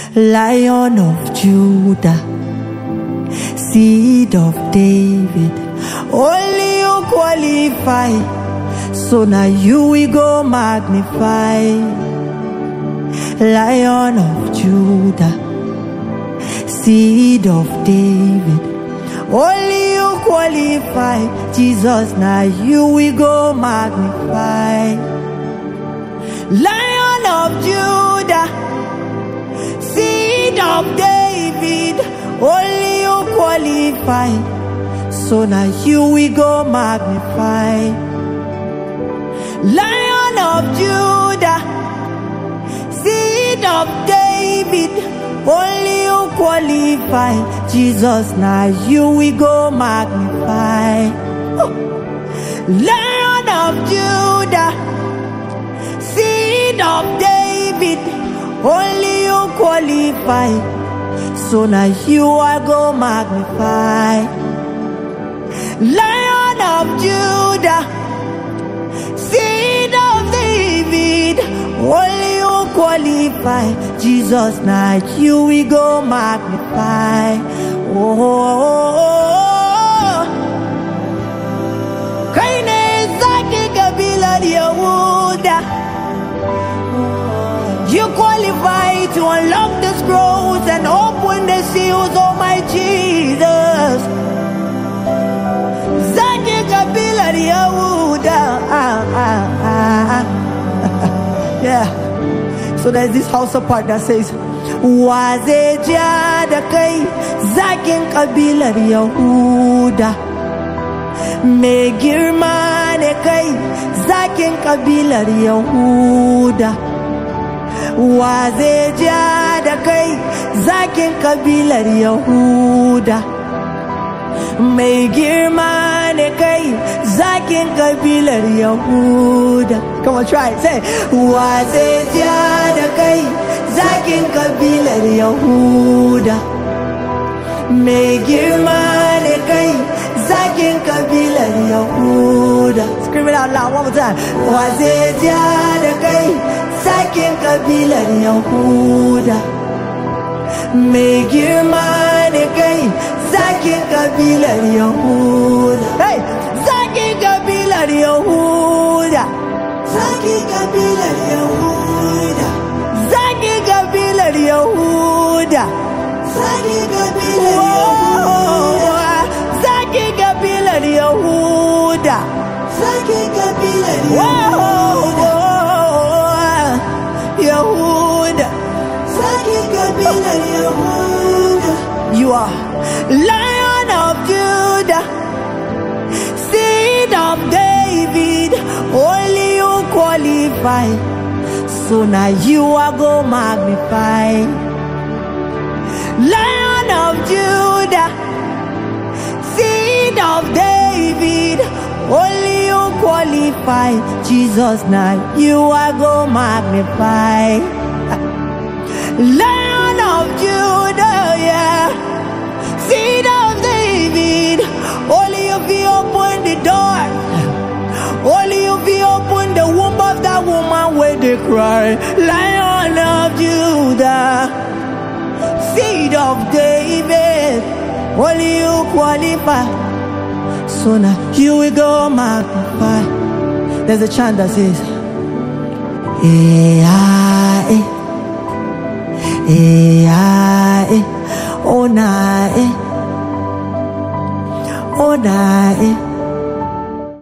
Lion of Judah, seed of David, only you qualify, so now you we go magnify. Lion of Judah, seed of David, only you qualify, Jesus, now you we go magnify. Lion of Judah, seed of David, only you qualify, so now you we go magnify. Lion of Judah, seed of David, only you qualify, Jesus, now you we go magnify. Lion of Judah, seed of David, only you qualify, so now you are go magnify. Lion of Judah, seed of David, only you qualify, Jesus, now you we go magnify. Kaine zaki kabila Yehuda, you qualify to unlock the scrolls and open the seals, oh my Jesus. Zaki kabila Yehuda. Yeah. So there's this house part that says, Wazeja da kai zakin kabilar Yahuda, mai girma ne kai zakin kabilar Yahuda. Wazeja da kai zakin kabilar Yahuda, mai girma ne kai zakin kabilar Yahuda. Come on, try it. Say, Wazeja da kai zakin kabilar Yahuda, mai girma ne kai zakin kabilar Yahuda. Scream it out loud one more time. Wazeja da kai zakin kabilar Yahuda, mai girma ne kai zakin kabilar Yahuda. Hey, zakin kabilar Yahuda, zakin kabilar Yahuda, zakin kabilar Yahuda, zakin kabilar Yahuda, zakin kabilar Yahuda, zakin kabilar Yahuda, Yahuda, zakin kabilar Yahuda. You are Lion of Judah, seed of David, only you qualify, so now you are go magnify. Lion of Judah, seed of David, only you qualify, Jesus, now you are go magnify. Lion of Judah, yeah, seed of David, only if you open the door, only if you open the womb of that woman where they cry. Lion of Judah, seed of David, only you qualify, so now you will go magnify. There's a chant that says, oh na, oh na,